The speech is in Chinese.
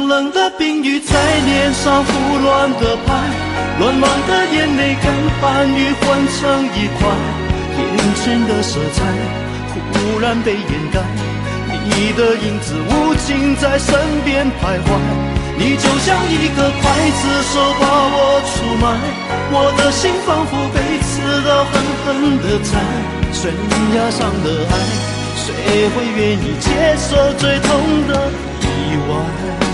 冷的冰雨在脸上胡乱的拍，乱乱的眼泪跟寒雨混成一块，眼前的色彩忽然被掩盖，你的影子无情在身边徘徊，你就像一个刽子手把我出卖，我的心仿佛被刺刀狠狠地宰，悬崖上的爱，谁会愿意接受最痛的意外？